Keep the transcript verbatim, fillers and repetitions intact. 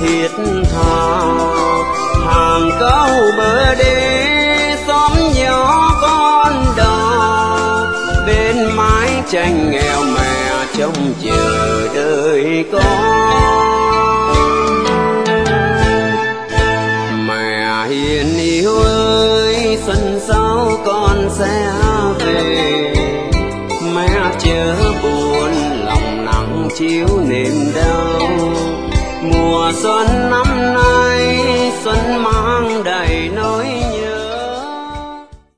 thiết tha. Hàng câu bờ đê xóm nhỏ con đò, bên mái tranh nghèo mẹ trông chờ đợi con. Mẹ hiền yêu ơi, xuân sau con sẽ về. Mẹ chớ buồn lòng nặng chiếu niềm đau. Mùa xuân năm nay xuân mang đầy nỗi